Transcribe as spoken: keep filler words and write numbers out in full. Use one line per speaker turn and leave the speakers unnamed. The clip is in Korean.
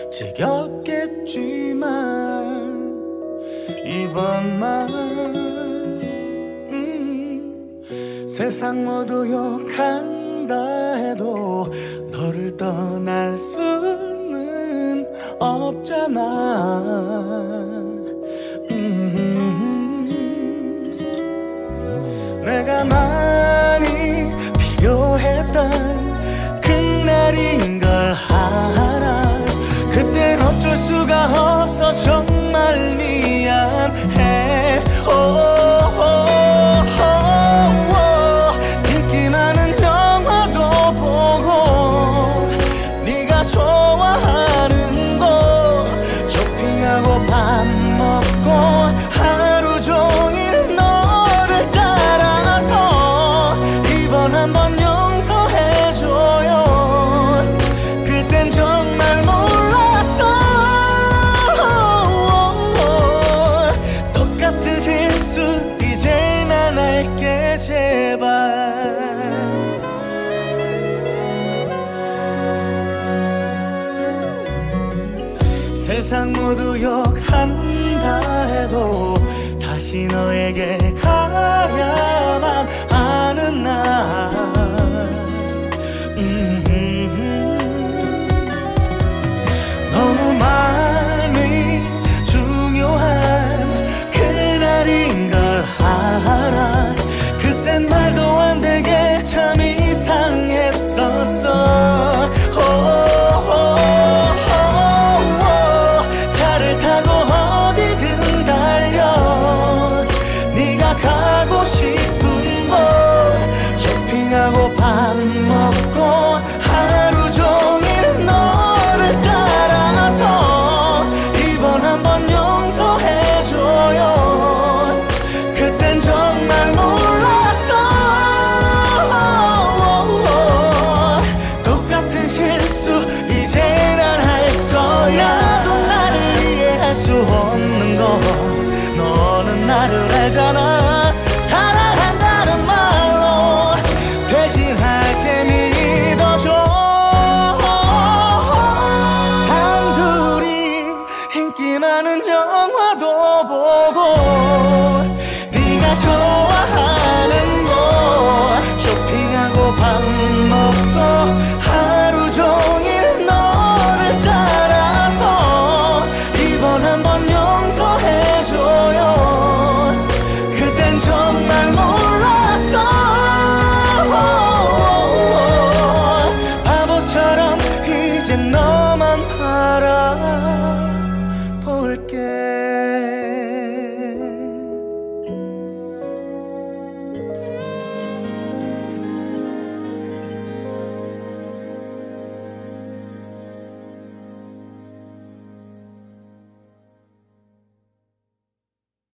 지겹겠지만 이번만 음, 세상 모두 욕한다 해도 너를 떠날 수는 없잖아. 음, 내가 많이 필요했던 그날인 걸 알아. 그땐 어쩔 수가 없어 정말 미안해. 오, 오, 오, 오. 인기 많은 영화도 보고 네가 좋아하는 곳 쇼핑하고 밥 먹고 하루 종일 너를 따라서 이번 한번 용서해줘요. 그땐 정말 몰랐어. 똑같은 실수 이젠 안 할게 제발. 세상 모두 욕한다 해도 다시 너에게 가야만